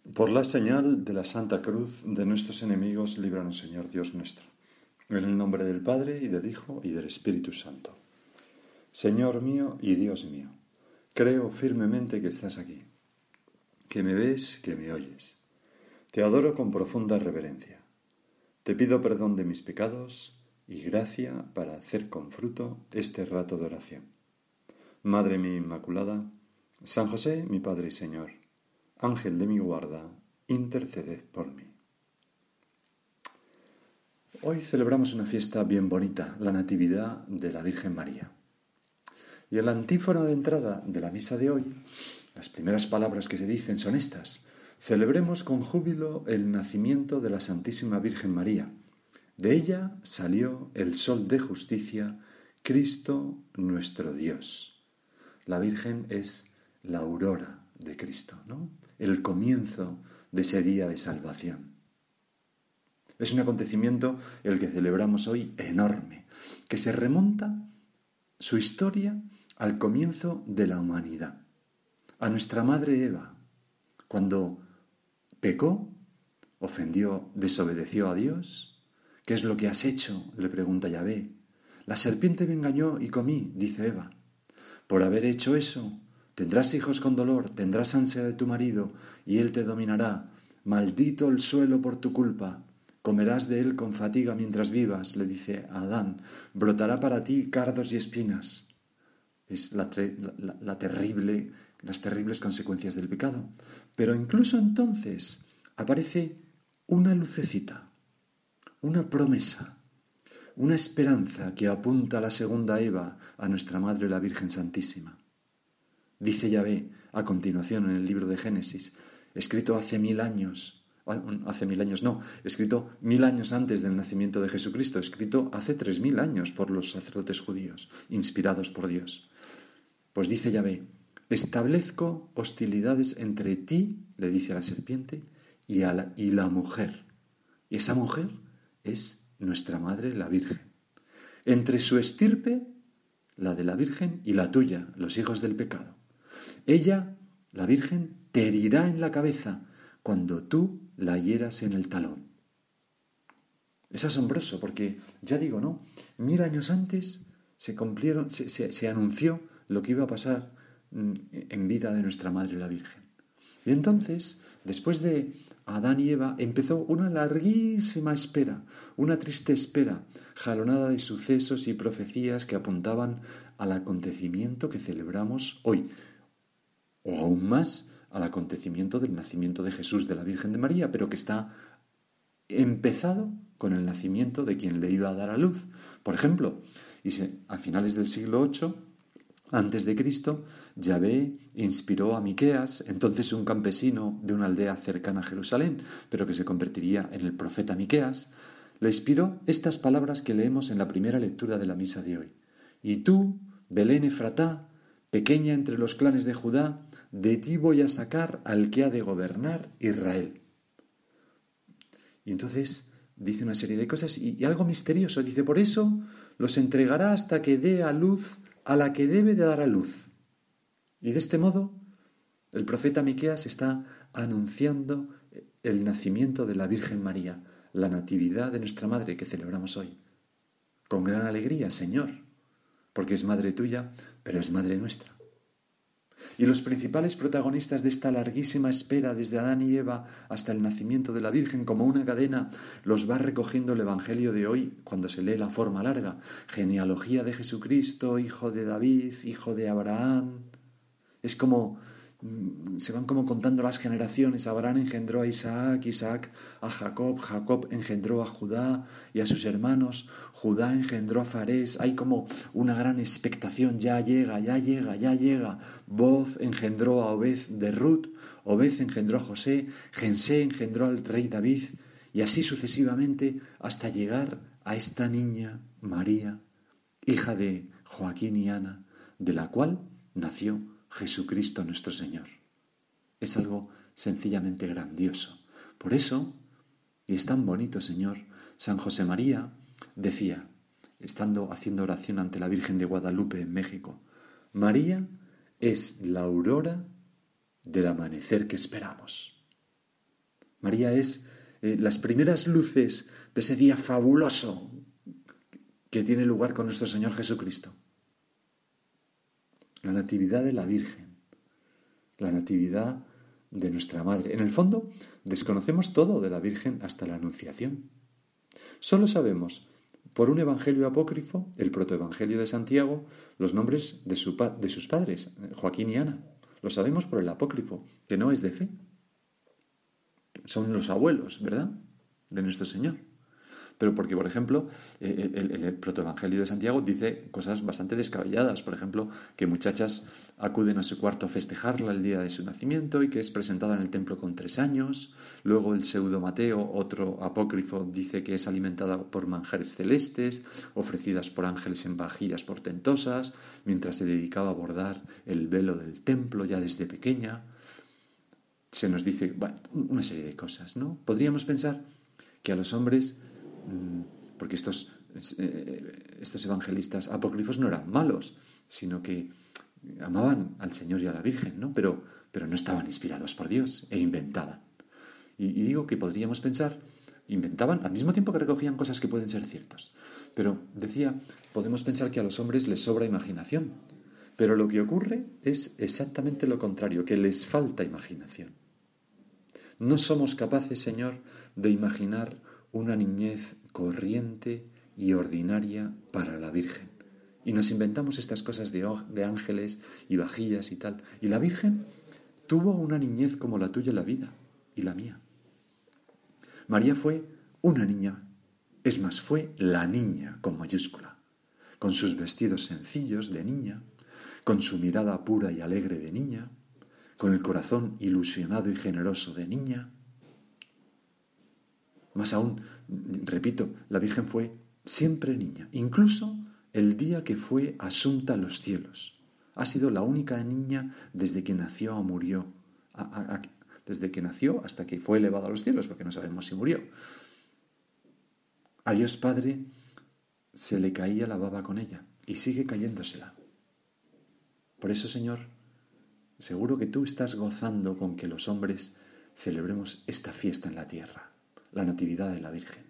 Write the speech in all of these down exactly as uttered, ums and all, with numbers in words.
Por la señal de la Santa Cruz de nuestros enemigos, líbranos, Señor Dios nuestro. En el nombre del Padre, y del Hijo, y del Espíritu Santo. Señor mío y Dios mío, creo firmemente que estás aquí, que me ves, que me oyes. Te adoro con profunda reverencia. Te pido perdón de mis pecados y gracia para hacer con fruto este rato de oración. Madre mía Inmaculada, San José, mi Padre y Señor, Ángel de mi guarda, interceded por mí. Hoy celebramos una fiesta bien bonita, la Natividad de la Virgen María. Y en la antífona de entrada de la misa de hoy, las primeras palabras que se dicen son estas: celebremos con júbilo el nacimiento de la Santísima Virgen María. De ella salió el Sol de Justicia, Cristo nuestro Dios. La Virgen es la aurora de Cristo, ¿no? El comienzo de ese día de salvación. Es un acontecimiento el que celebramos hoy enorme, que se remonta su historia al comienzo de la humanidad, a nuestra madre Eva, cuando pecó, ofendió, desobedeció a Dios. ¿Qué es lo que has hecho?, le pregunta Yahvé. La serpiente me engañó y comí, dice Eva. Por haber hecho eso, tendrás hijos con dolor, tendrás ansia de tu marido y él te dominará. Maldito el suelo por tu culpa. Comerás de él con fatiga mientras vivas, le dice a Adán. Brotará para ti cardos y espinas. Es la, la, la terrible, las terribles consecuencias del pecado. Pero incluso entonces aparece una lucecita, una promesa, una esperanza que apunta a la segunda Eva, a nuestra Madre la Virgen Santísima. Dice Yahvé a continuación en el libro de Génesis, escrito hace mil años, hace mil años no, escrito mil años antes del nacimiento de Jesucristo, escrito hace tres mil años por los sacerdotes judíos, inspirados por Dios. Pues dice Yahvé, establezco hostilidades entre ti, le dice a la serpiente, y, a la, y la mujer. Y esa mujer es nuestra Madre la Virgen. Entre su estirpe, la de la Virgen, y la tuya, los hijos del pecado. Ella, la Virgen, te herirá en la cabeza cuando tú la hieras en el talón. Es asombroso porque, ya digo, ¿no? Mil años antes se cumplieron, se, se, se anunció lo que iba a pasar en vida de nuestra Madre la Virgen. Y entonces, después de Adán y Eva, empezó una larguísima espera, una triste espera, jalonada de sucesos y profecías que apuntaban al acontecimiento que celebramos hoy, o aún más al acontecimiento del nacimiento de Jesús de la Virgen de María, pero que está empezado con el nacimiento de quien le iba a dar a luz. Por ejemplo, y se, a finales del siglo ocho, antes de Cristo, Yahvé inspiró a Miqueas, entonces un campesino de una aldea cercana a Jerusalén, pero que se convertiría en el profeta Miqueas, le inspiró estas palabras que leemos en la primera lectura de la misa de hoy. Y tú, Belén Efratá, pequeña entre los clanes de Judá, de ti voy a sacar al que ha de gobernar Israel. Y entonces dice una serie de cosas y, y algo misterioso. Dice, por eso los entregará hasta que dé a luz a la que debe de dar a luz. Y de este modo, el profeta Miqueas está anunciando el nacimiento de la Virgen María, la natividad de nuestra Madre que celebramos hoy. Con gran alegría, Señor, porque es Madre tuya, pero es Madre nuestra. Y los principales protagonistas de esta larguísima espera, desde Adán y Eva hasta el nacimiento de la Virgen, como una cadena, los va recogiendo el Evangelio de hoy cuando se lee la forma larga. Genealogía de Jesucristo, hijo de David, hijo de Abraham. Es como, se van como contando las generaciones. Abraham engendró a Isaac, Isaac a Jacob, Jacob engendró a Judá y a sus hermanos, Judá engendró a Farés. Hay como una gran expectación, ya llega, ya llega, ya llega. Boz engendró a Obed de Ruth, Obed engendró a José, Jensé engendró al rey David, y así sucesivamente hasta llegar a esta niña María, hija de Joaquín y Ana, de la cual nació Jesucristo nuestro Señor. Es algo sencillamente grandioso. Por eso, y es tan bonito, Señor, San José María decía, estando haciendo oración ante la Virgen de Guadalupe en México, María es la aurora del amanecer que esperamos. María es eh, las primeras luces de ese día fabuloso que tiene lugar con nuestro Señor Jesucristo. La natividad de la Virgen, la natividad de nuestra Madre. En el fondo, desconocemos todo de la Virgen hasta la Anunciación. Solo sabemos, por un evangelio apócrifo, el protoevangelio de Santiago, los nombres de, su pa- de sus padres, Joaquín y Ana. Lo sabemos por el apócrifo, que no es de fe. Son los abuelos, ¿verdad?, de nuestro Señor. Pero porque, por ejemplo, el, el, el protoevangelio de Santiago dice cosas bastante descabelladas. Por ejemplo, que muchachas acuden a su cuarto a festejarla el día de su nacimiento y que es presentada en el templo con tres años. Luego el pseudo Mateo, otro apócrifo, dice que es alimentada por manjares celestes, ofrecidas por ángeles en vajillas portentosas, mientras se dedicaba a bordar el velo del templo ya desde pequeña. Se nos dice, bueno, una serie de cosas, ¿no? Podríamos pensar que a los hombres, porque estos, estos evangelistas apócrifos no eran malos, sino que amaban al Señor y a la Virgen, ¿no? Pero, pero no estaban inspirados por Dios e inventaban. Y, y digo que podríamos pensar, inventaban al mismo tiempo que recogían cosas que pueden ser ciertas. Pero decía, podemos pensar que a los hombres les sobra imaginación. Pero lo que ocurre es exactamente lo contrario, que les falta imaginación. No somos capaces, Señor, de imaginar una niñez corriente y ordinaria para la Virgen. Y nos inventamos estas cosas de, de ángeles y vajillas y tal. Y la Virgen tuvo una niñez como la tuya en la vida y la mía. María fue una niña, es más, fue la niña con mayúscula, con sus vestidos sencillos de niña, con su mirada pura y alegre de niña, con el corazón ilusionado y generoso de niña. Más aún, repito, la Virgen fue siempre niña, incluso el día que fue asunta a los cielos. Ha sido la única niña desde que nació o murió, a, a, a, desde que nació hasta que fue elevada a los cielos, porque no sabemos si murió. A Dios Padre se le caía la baba con ella y sigue cayéndosela. Por eso, Señor, seguro que tú estás gozando con que los hombres celebremos esta fiesta en la tierra, la Natividad de la Virgen.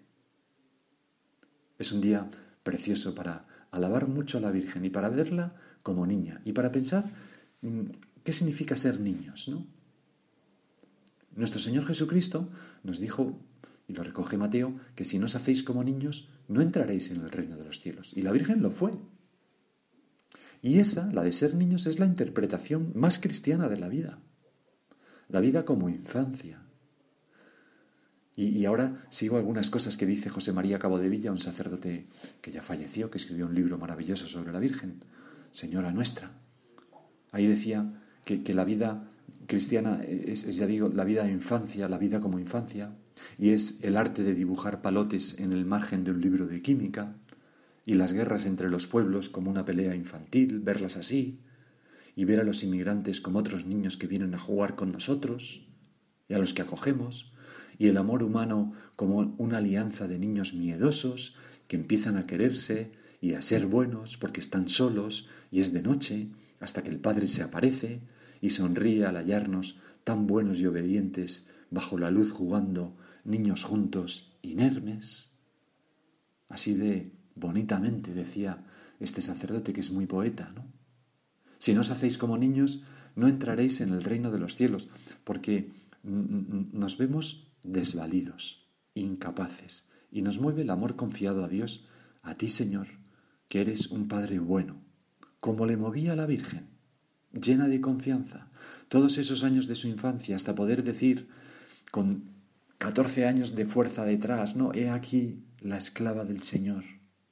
Es un día precioso para alabar mucho a la Virgen y para verla como niña y para pensar qué significa ser niños, ¿no? Nuestro Señor Jesucristo nos dijo, y lo recoge Mateo, que si no os hacéis como niños, no entraréis en el reino de los cielos. Y la Virgen lo fue. Y esa, la de ser niños, es la interpretación más cristiana de la vida. La vida como infancia. Y, y ahora sigo algunas cosas que dice José María Cabodevilla, un sacerdote que ya falleció, que escribió un libro maravilloso sobre la Virgen, Señora Nuestra. Ahí decía que, que la vida cristiana es, es, ya digo, la vida de infancia, la vida como infancia, y es el arte de dibujar palotes en el margen de un libro de química, y las guerras entre los pueblos como una pelea infantil, verlas así, y ver a los inmigrantes como otros niños que vienen a jugar con nosotros, y a los que acogemos, y el amor humano como una alianza de niños miedosos que empiezan a quererse y a ser buenos porque están solos y es de noche, hasta que el Padre se aparece y sonríe al hallarnos tan buenos y obedientes bajo la luz jugando, niños juntos, inermes. Así de bonitamente decía este sacerdote que es muy poeta, ¿no? Si no os hacéis como niños, no entraréis en el reino de los cielos, porque nos vemos desvalidos, incapaces, y nos mueve el amor confiado a Dios, a ti, Señor, que eres un Padre bueno, como le movía a la Virgen, llena de confianza, todos esos años de su infancia, hasta poder decir, con catorce años de fuerza detrás, no, he aquí la esclava del Señor.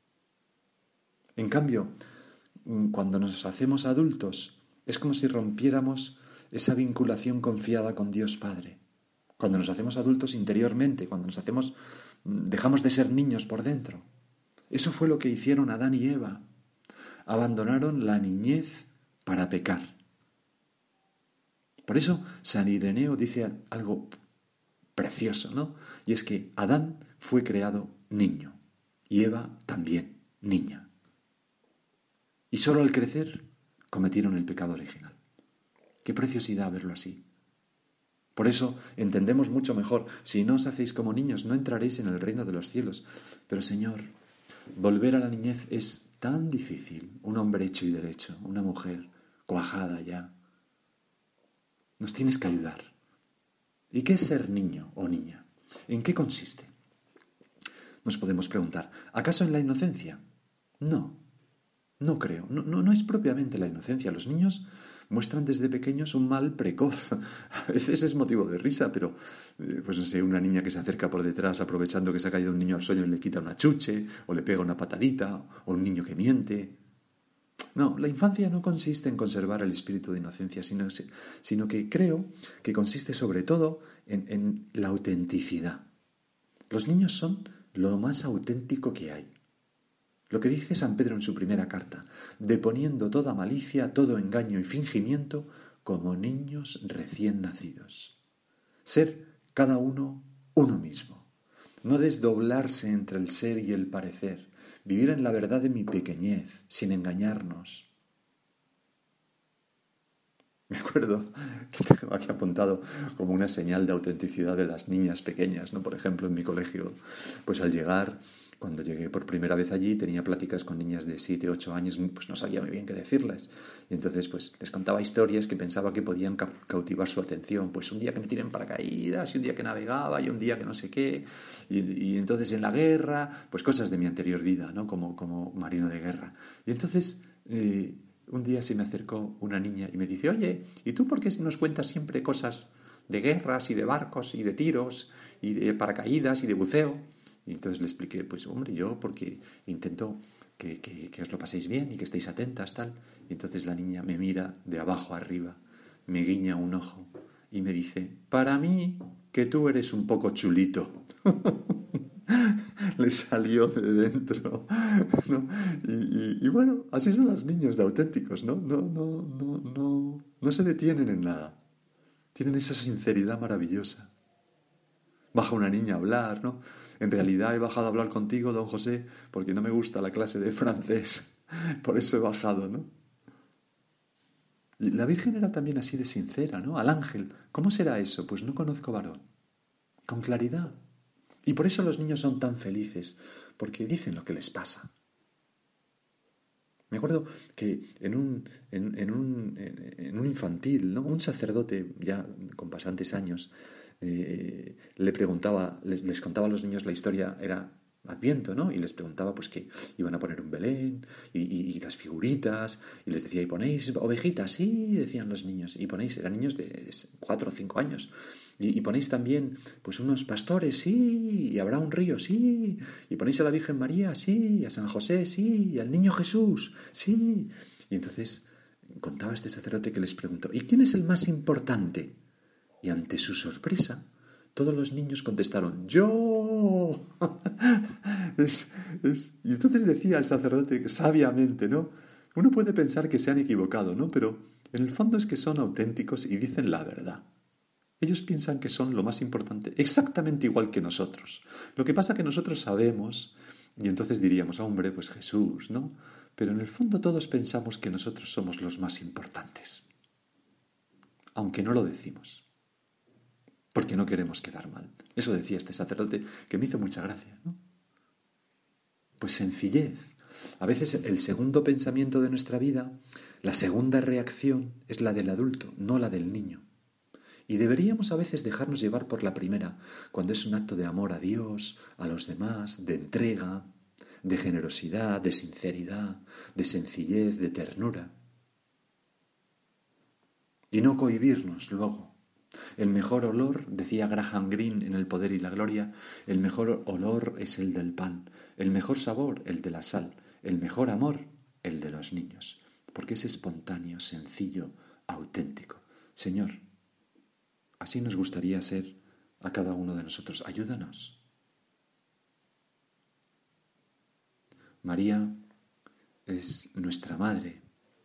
En cambio, cuando nos hacemos adultos, es como si rompiéramos esa vinculación confiada con Dios Padre. Cuando nos hacemos adultos interiormente, cuando nos hacemos, dejamos de ser niños por dentro. Eso fue lo que hicieron Adán y Eva. Abandonaron la niñez para pecar. Por eso San Ireneo dice algo precioso, ¿no? Y es que Adán fue creado niño y Eva también niña. Y solo al crecer cometieron el pecado original. Qué preciosidad verlo así. Por eso entendemos mucho mejor, si no os hacéis como niños, no entraréis en el reino de los cielos. Pero Señor, volver a la niñez es tan difícil. Un hombre hecho y derecho, una mujer cuajada ya. Nos tienes que ayudar. ¿Y qué es ser niño o niña? ¿En qué consiste? Nos podemos preguntar, ¿acaso en la inocencia? No, no creo. No, no, no es propiamente la inocencia. Los niños muestran desde pequeños un mal precoz. A veces es motivo de risa, pero, eh, pues no sé, una niña que se acerca por detrás aprovechando que se ha caído un niño al suelo y le quita una chuche, o le pega una patadita, o un niño que miente. No, la infancia no consiste en conservar el espíritu de inocencia, sino, sino que creo que consiste sobre todo en, en la autenticidad. Los niños son lo más auténtico que hay. Lo que dice San Pedro en su primera carta, deponiendo toda malicia, todo engaño y fingimiento, como niños recién nacidos. Ser cada uno uno mismo. No desdoblarse entre el ser y el parecer. Vivir en la verdad de mi pequeñez, sin engañarnos. Me acuerdo que tengo aquí apuntado como una señal de autenticidad de las niñas pequeñas, ¿no? Por ejemplo, en mi colegio, pues al llegar, cuando llegué por primera vez allí, tenía pláticas con niñas de siete, ocho años, pues no sabía muy bien qué decirles. Y entonces, pues les contaba historias que pensaba que podían ca- cautivar su atención. Pues un día que me tiré en paracaídas, y un día que navegaba, y un día que no sé qué. Y, y entonces en la guerra, pues cosas de mi anterior vida, ¿no? Como, como marino de guerra. Y entonces... Eh, Un día se me acercó una niña y me dice, oye, ¿y tú por qué nos cuentas siempre cosas de guerras y de barcos y de tiros y de paracaídas y de buceo? Y entonces le expliqué, pues hombre, yo porque intento que, que, que os lo paséis bien y que estéis atentas, tal. Y entonces la niña me mira de abajo arriba, me guiña un ojo y me dice, para mí que tú eres un poco chulito. Le salió de dentro, ¿no? Y, y, y bueno, así son los niños de auténticos, ¿no? No, no, no, no, no se detienen en nada. Tienen esa sinceridad maravillosa. Baja una niña a hablar, ¿no? En realidad he bajado a hablar contigo, don José, porque no me gusta la clase de francés. Por eso he bajado, ¿no? Y la Virgen era también así de sincera, ¿no? Al ángel, ¿cómo será eso? Pues no conozco varón. Con claridad. Y por eso los niños son tan felices, porque dicen lo que les pasa. Me acuerdo que en un, en, en un, en un infantil, ¿no? Un sacerdote ya con bastantes años eh, le preguntaba, les, les contaba a los niños la historia, era Adviento, ¿no? Y les preguntaba pues que iban a poner un Belén y, y, y las figuritas, y les decía, ¿y ponéis ovejitas? Sí, decían los niños, y ponéis, eran niños de cuatro o cinco años, y, y ponéis también pues unos pastores, sí, y habrá un río, sí, y ponéis a la Virgen María, sí, y a San José, sí, y al niño Jesús, sí. Y entonces contaba este sacerdote que les preguntó, ¿y quién es el más importante? Y ante su sorpresa, todos los niños contestaron, ¡yo! es, es... Y entonces decía el sacerdote sabiamente, ¿no? Uno puede pensar que se han equivocado, ¿no? Pero en el fondo es que son auténticos y dicen la verdad. Ellos piensan que son lo más importante, exactamente igual que nosotros. Lo que pasa que nosotros sabemos, y entonces diríamos, hombre, pues Jesús, ¿no? Pero en el fondo todos pensamos que nosotros somos los más importantes, aunque no lo decimos, porque no queremos quedar mal. Eso decía este sacerdote, que me hizo mucha gracia, ¿no? Pues sencillez. A veces el segundo pensamiento de nuestra vida, la segunda reacción es la del adulto, no la del niño. Y deberíamos a veces dejarnos llevar por la primera, cuando es un acto de amor a Dios, a los demás, de entrega, de generosidad, de sinceridad, de sencillez, de ternura. Y no cohibirnos luego. El mejor olor, decía Graham Greene en El poder y la gloria, el mejor olor es el del pan, el mejor sabor el de la sal, el mejor amor el de los niños, porque es espontáneo, sencillo, auténtico. Señor, así nos gustaría ser a cada uno de nosotros. Ayúdanos. María es nuestra madre,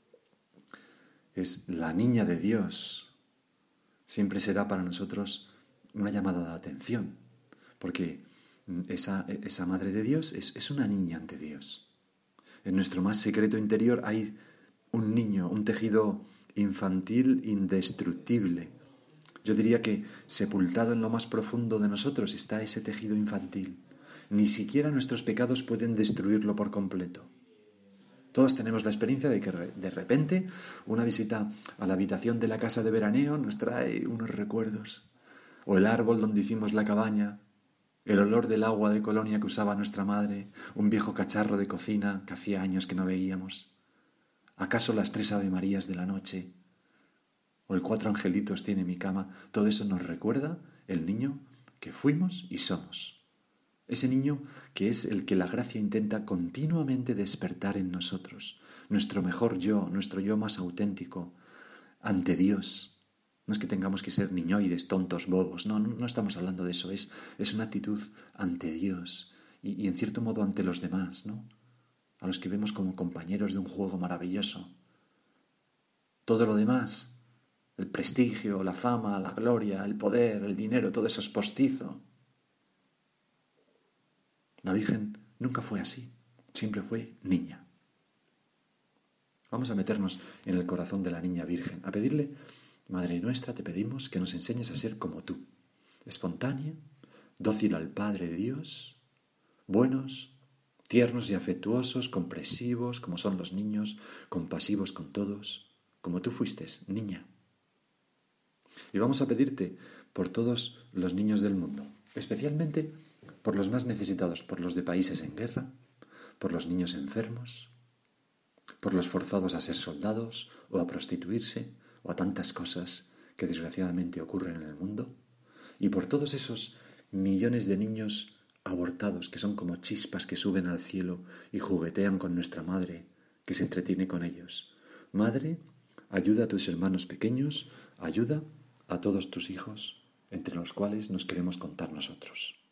es la niña de Dios. Siempre será para nosotros una llamada de atención, porque esa, esa madre de Dios es, es una niña ante Dios. En nuestro más secreto interior hay un niño, un tejido infantil indestructible, Yo diría que sepultado en lo más profundo de nosotros está ese tejido infantil. Ni siquiera nuestros pecados pueden destruirlo por completo. Todos tenemos la experiencia de que de repente una visita a la habitación de la casa de veraneo nos trae unos recuerdos. O el árbol donde hicimos la cabaña, el olor del agua de colonia que usaba nuestra madre, un viejo cacharro de cocina que hacía años que no veíamos. ¿Acaso las tres Ave Marías de la noche? ¿O el cuatro angelitos tiene mi cama? Todo eso nos recuerda el niño que fuimos y somos. Ese niño que es el que la gracia intenta continuamente despertar en nosotros, nuestro mejor yo, nuestro yo más auténtico, ante Dios. No es que tengamos que ser niñoides, tontos, bobos, no, no, no estamos hablando de eso, es, es una actitud ante Dios y, y en cierto modo ante los demás, ¿no? A los que vemos como compañeros de un juego maravilloso. Todo lo demás, el prestigio, la fama, la gloria, el poder, el dinero, todo eso es postizo. La Virgen nunca fue así, siempre fue niña. Vamos a meternos en el corazón de la niña Virgen, a pedirle, Madre nuestra, te pedimos que nos enseñes a ser como tú, espontánea, dócil al Padre de Dios, buenos, tiernos y afectuosos, comprensivos, como son los niños, compasivos con todos, como tú fuiste, niña. Y vamos a pedirte por todos los niños del mundo, especialmente por los más necesitados, por los de países en guerra, por los niños enfermos, por los forzados a ser soldados o a prostituirse o a tantas cosas que desgraciadamente ocurren en el mundo, y por todos esos millones de niños abortados que son como chispas que suben al cielo y juguetean con nuestra madre, que se entretiene con ellos. Madre, ayuda a tus hermanos pequeños, ayuda a todos tus hijos, entre los cuales nos queremos contar nosotros.